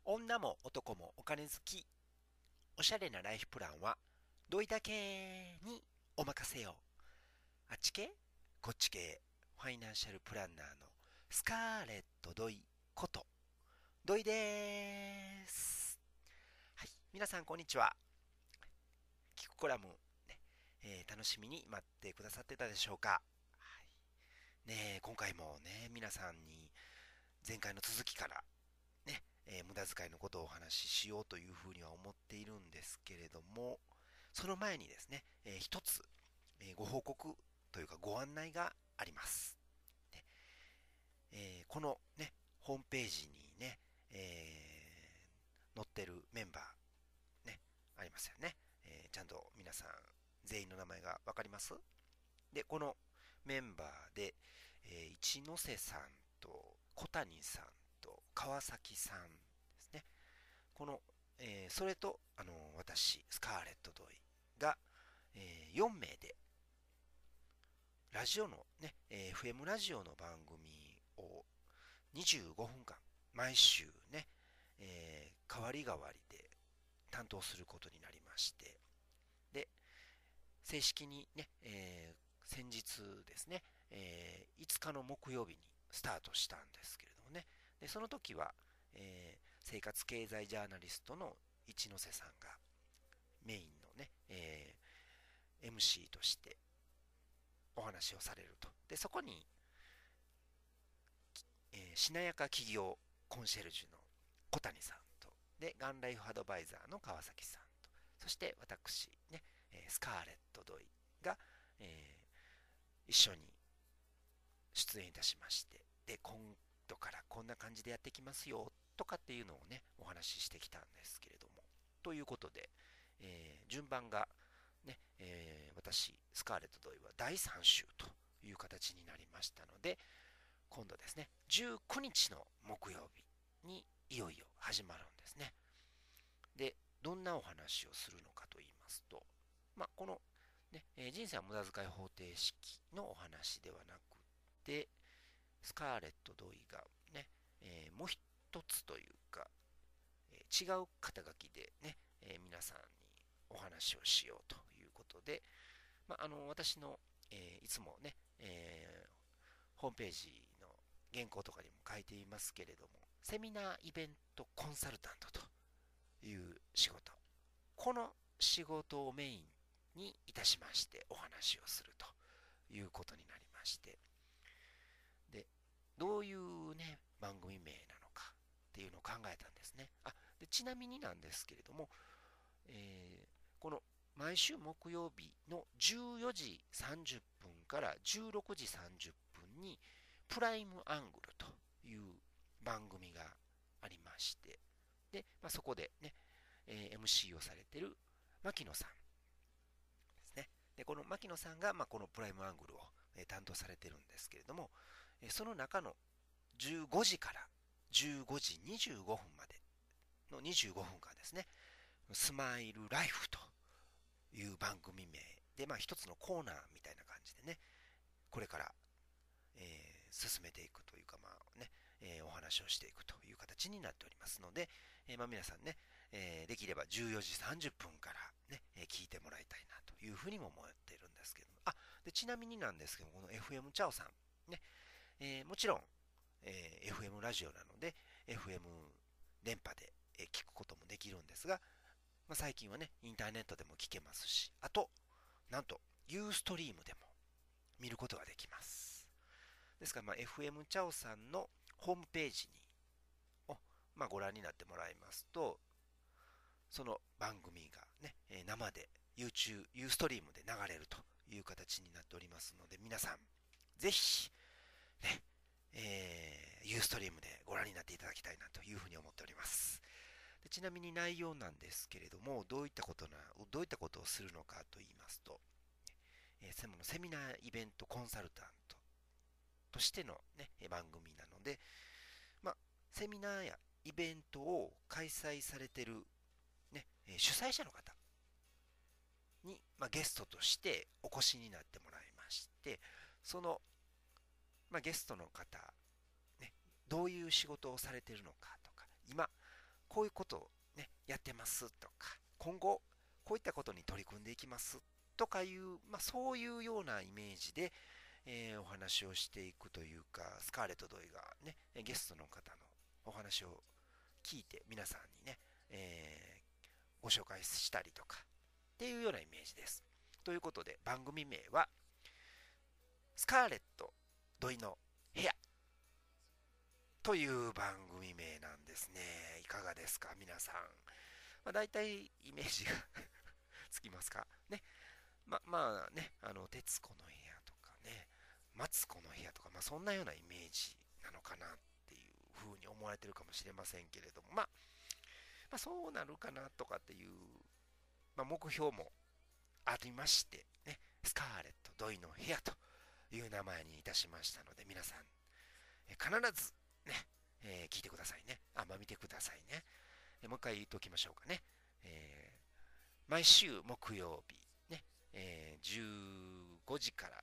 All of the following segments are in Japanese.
女も男もお金好き。おしゃれなライフプランは、どいだけにお任せよ。あっち系こっち系。ファイナンシャルプランナーのスカーレット・ドイこと、ドイでーす。はい。皆さん、こんにちは。キクコラム、ね楽しみに待ってくださってたでしょうか。はい。今回もね、皆さんに前回の続きからね、無駄遣いのことをお話ししようというふうには思っているんですけれども、その前にですね、一つ、ご報告というかご案内があります。でこのね、ホームページにね、載ってるメンバー、ね、ありますよね。ちゃんと皆さん、全員の名前がわかります？で、このメンバーで、一ノ瀬さんと小谷さんと川崎さんですね。この、それと、私、スカーレット・ドイが、4名で、ラジオのね、FM ラジオの番組を25分間、毎週ね、代わり代わりで担当することになりまして、で、正式にね、先日ですね、5日の木曜日にスタートしたんですけれどもね、でその時は、生活経済ジャーナリストの一ノ瀬さんがメインのね、MC としてお話をされると。で、そこに、しなやか企業コンシェルジュの小谷さんと、で、ガンライフアドバイザーの川崎さんと、そして私、ね、スカーレット・ドイが、一緒に出演いたしまして、で、今度からこんな感じでやっていきますよとかっていうのをね、お話ししてきたんですけれども、ということで、順番がね、私、スカーレット・ドイは第3週という形になりましたので、今度ですね、19日の木曜日にいよいよ始まるんですね。で、どんなお話をするのかと言いますと、この、ね、人生は無駄遣い方程式のお話ではなくて、スカーレット・ドイがね、もう一つというか、違う肩書きでね、皆さんにお話をしようということで、私の、いつもね、ホームページの原稿とかにも書いていますけれども、セミナーイベントコンサルタントという仕事、この仕事をメインにいたしましてお話をするということになりまして、で、どういうね、番組名なのかっていうのを考えたんですね。でちなみになんですけれども、この毎週木曜日の14時30分から16時30分にプライムアングルという番組がありまして、で、そこでね、MC をされている牧野さんですね。で、この牧野さんが、このプライムアングルを、担当されているんですけれども、その中の15時から15時25分までの25分間ですね、スマイルライフという番組名で、一つのコーナーみたいな感じでね、これから、進めていくというか、ね、お話をしていくという形になっておりますので、皆さんね、できれば14時30分からね、聞いてもらいたいなというふうにも思っているんですけども、でちなみになんですけども、この FM チャオさん、ね、もちろん、FM ラジオなので、FM 電波で、聞くこともできるんですが、最近はね、インターネットでも聞けますし、あと、なんと、ユーストリームでも見ることができます。ですから、FM チャオさんのホームページにを、ご覧になってもらいますと、その番組がね、生で YouTube、ユーストリームで流れるという形になっておりますので、皆さん、ぜひ、ね、ユーストリームでご覧になっていただきたいなというふうに思っております。でちなみに内容なんですけれども、どういったことをするのかと言いますと、セミナーイベントコンサルタントとしての、ね、番組なので、セミナーやイベントを開催されている、ね、主催者の方に、ゲストとしてお越しになってもらいまして、その、ゲストの方、ね、どういう仕事をされているのかとか、今、 こういうことをね、やってますとか、今後、こういったことに取り組んでいきますとかいう、そういうようなイメージで、お話をしていくというか、スカーレット・ドイがね、ゲストの方のお話を聞いて、皆さんにね、ご紹介したりとか、っていうようなイメージです。ということで、番組名は、スカーレット・ドイの部屋という番組名なんですね。いかがですか、皆さん。大体イメージがつきますかね。ね、徹子の部屋とかね、マツコの部屋とか、そんなようなイメージなのかなっていうふうに思われてるかもしれませんけれども、そうなるかなとかっていう、目標もありまして、ね、スカーレット・ドイの部屋という名前にいたしましたので、皆さん、必ずね、聞いてくださいね。見てくださいね。もう一回言っておきましょうかね。毎週木曜日、ね、15時から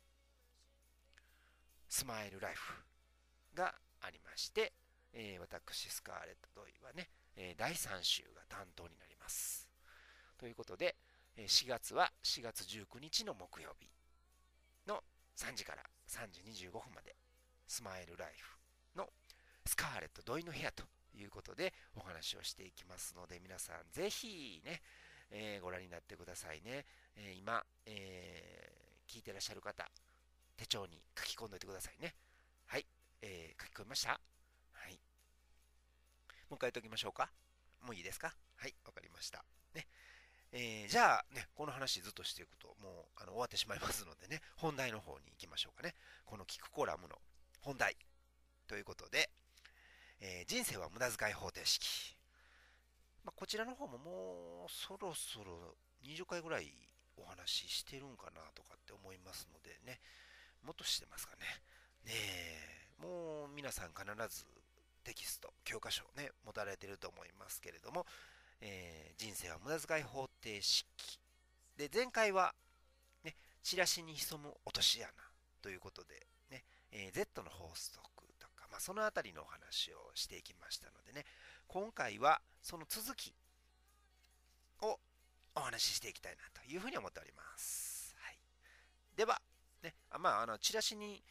スマイルライフがありまして、私、スカーレット・ドイはね、第3週が担当になります。ということで、4月は4月19日の木曜日の3時から3時25分まで、スマイルライフのスカーレット・ドイの部屋ということでお話をしていきますので、皆さんぜひね、ご覧になってくださいね。今、聞いてらっしゃる方、手帳に書き込んでおいてくださいね。はい、書き込みました。はい。もう一回言っておきましょうか。もういいですか。はい、わかりました。ね。じゃあね、この話ずっとしていくと、もう終わってしまいますのでね、本題の方に行きましょうかね。この聞くコラムの本題ということで、人生は無駄遣い方程式。こちらの方ももうそろそろ20回ぐらいお話ししてるんかなとかって思いますのでね、もっとしてますかね。ねえ、もう皆さん必ずテキスト、教科書ね、持たれてると思いますけれども、人生は無駄遣い方程式。で、前回は、ね、チラシに潜む落とし穴ということで、ね、Z の法則とか、そのあたりのお話をしていきましたのでね、今回はその続きをお話ししていきたいなというふうに思っております。はい。では、ね、チラシに、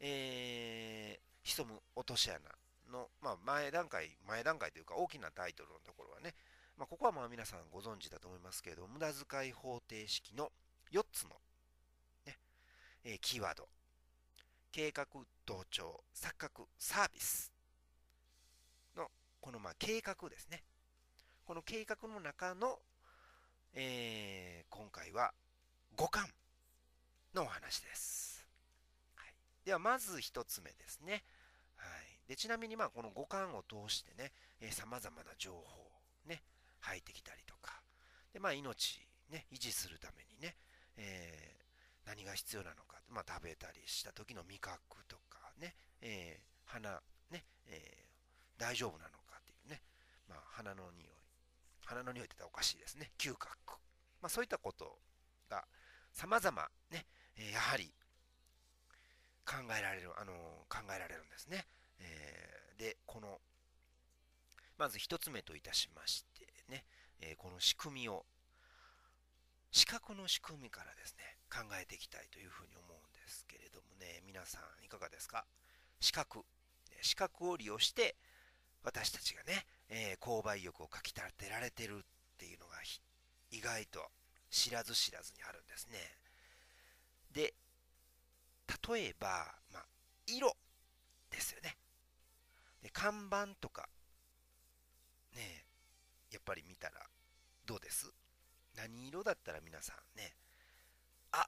潜む落とし穴の、前段階というか大きなタイトルのところはね、ここは皆さんご存知だと思いますけれども、無駄遣い方程式の4つの、ねキーワード、計画、同調、錯覚、サービスの、この計画ですね。この計画の中の、今回は五感のお話です。はい、ではまず一つ目ですね。はい、でちなみにこの五感を通してね、さまざまな情報をね、入ってきたりとか、で命ね、維持するためにね、何が必要なのか、食べたりした時の味覚とかね、鼻ね、大丈夫なのかっていうね、鼻の匂い、鼻の匂いって言ったらおかしいですね、嗅覚、そういったことが様々ね、やはり考えられる、考えられるんですね。で、まず一つ目といたしましてね、この仕組みを、視覚の仕組みからですね、考えていきたいというふうに思うんですけれどもね、皆さんいかがですか？視覚。視覚を利用して、私たちがね、購買欲をかき立てられてるっていうのが意外と知らず知らずにあるんですね。で、例えば、色ですよね。で、看板とか、ね、やっぱり見たらどうです？何色だったら皆さんね、あ、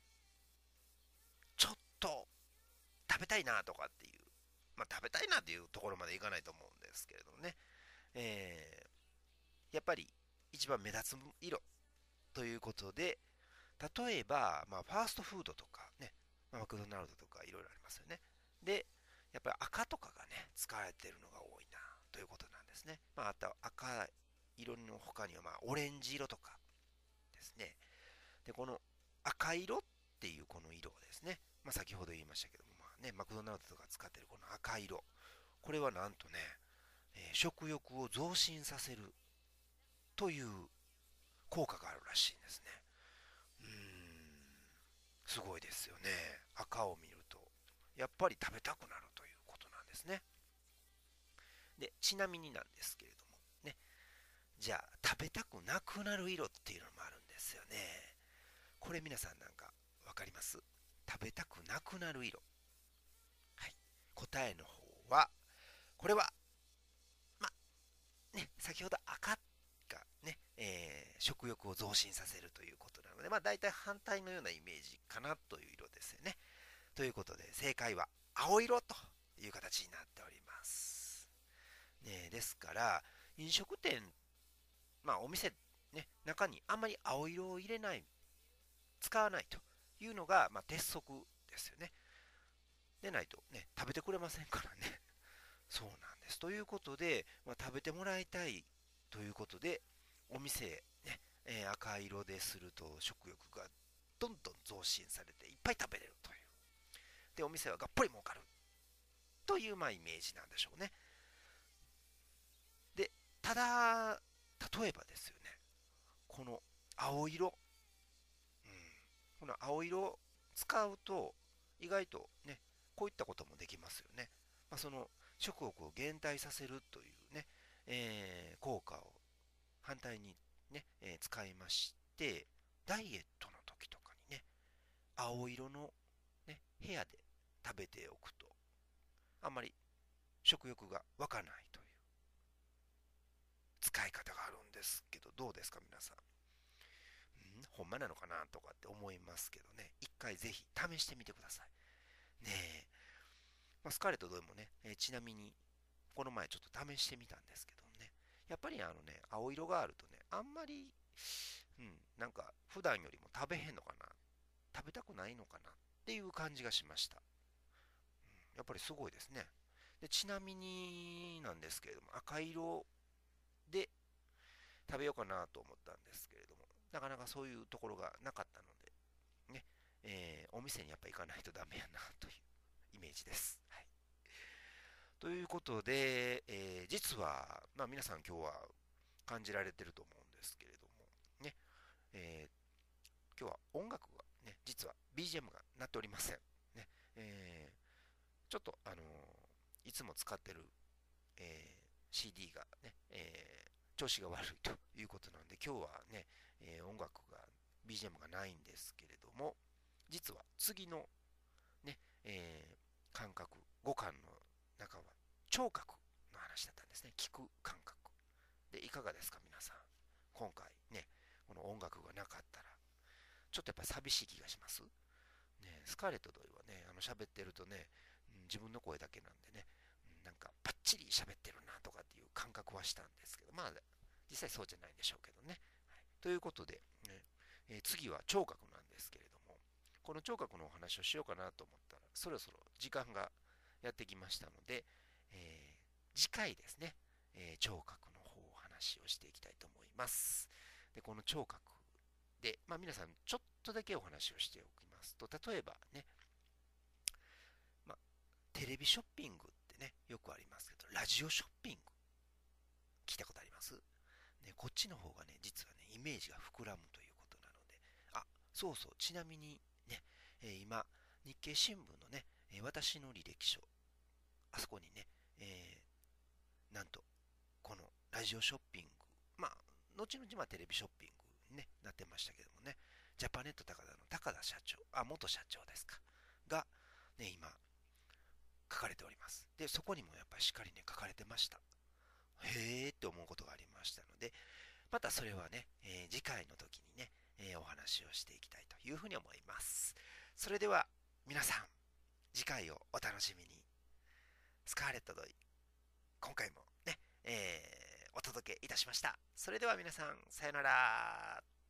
ちょっと食べたいなとかっていう、食べたいなっていうところまでいかないと思うんですけれどもね、やっぱり一番目立つ色ということで、例えば、ファーストフードとかね、マクドナルドとかいろいろありますよね。で、やっぱり赤とかがね、使われているのが多いなということなんですね。あと赤色の他には、オレンジ色とかですね。で、この赤色っていうこの色ですね。先ほど言いましたけども、マクドナルドとか使っているこの赤色。これはなんとね、 食欲を増進させるという効果があるらしいんですね。すごいですよね。赤を見るとやっぱり食べたくなるということなんですね。で、ちなみになんですけれどもね、じゃあ食べたくなくなる色っていうのもあるんですよね。これ皆さんなんかわかります？食べたくなくなる色。はい。答えの方は、これは、まね、先ほど赤がね、食欲を増進させるということなので、大体反対のようなイメージかなという色ですよね。ということで正解は青色という形になっております。ね、ですから、飲食店、お店、ね、中にあんまり青色を入れない、使わないというのが、鉄則ですよね。でないとね、食べてくれませんからね。そうなんです。ということで、食べてもらいたいということで、お店、ね、赤色ですると食欲がどんどん増進されていっぱい食べれるという。で、お店はがっぽり儲かるという、イメージなんでしょうね。で、ただ、例えばですよね、この青色、この青色を使うと、意外とね、こういったこともできますよね。その食欲を減退させるというね、効果を反対にね、使いまして、ダイエットの時とかにね、青色の、ね、部屋で食べておくと、あんまり食欲が湧かないという使い方があるんですけど、どうですか皆さん。ほんまなのかなとかって思いますけどね、一回ぜひ試してみてください。ねえ、スカーレット・ドイもね、ちなみにこの前ちょっと試してみたんですけどね、やっぱり青色があるとね、あんまり、なんか普段よりも食べへんのかな、食べたくないのかなっていう感じがしました。やっぱりすごいですね。で、ちなみになんですけれども、赤色で食べようかなと思ったんですけれども、なかなかそういうところがなかったので、ね、お店にやっぱ行かないとダメやなというイメージです。はい。ということで、実は、皆さん今日は感じられてると思うんですけれども、ね、え今日は音楽がね、実は BGM が鳴っておりません。ね、ちょっと、いつも使ってる、CD がね、調子が悪いということなんで、今日はね、音楽が、BGM がないんですけれども、実は次のね、感覚、五感の中は聴覚の話だったんですね。聞く感覚。で、いかがですか皆さん。今回ね、この音楽がなかったら、ちょっとやっぱり寂しい気がします。ね、スカーレット・ドイはね、喋ってるとね、自分の声だけなんでね、なんかバッチリ喋ってるなとかっていう感覚はしたんですけど、実際そうじゃないんでしょうけどね。はい、ということで、ね次は聴覚なんですけれども、この聴覚のお話をしようかなと思ったら、そろそろ時間がやってきましたので、次回ですね、聴覚の方お話をしていきたいと思います。で、この聴覚で、皆さんちょっとだけお話をしておきますと、例えばね、まあ、テレビショッピングってね、よくありますけど、ラジオショッピング、聞いたことあります？ね、こっちの方がね、実はね、イメージが膨らむということなので、そうそう、ちなみにね、今、日経新聞のね、私の履歴書、あそこにね、なんと、このラジオショッピング、後々テレビショッピングに、ね、なってましたけどもね、ジャパネット高田の高田社長、元社長ですか、が、ね、今、書かれております。で、そこにもやっぱりしっかりね、書かれてました。へーって思うことがありましたので、またそれはね、次回の時にね、お話をしていきたいというふうに思います。それでは、皆さん、次回をお楽しみに。スカーレット・ドイ、今回もね、お届けいたしました。それでは皆さん、さよなら。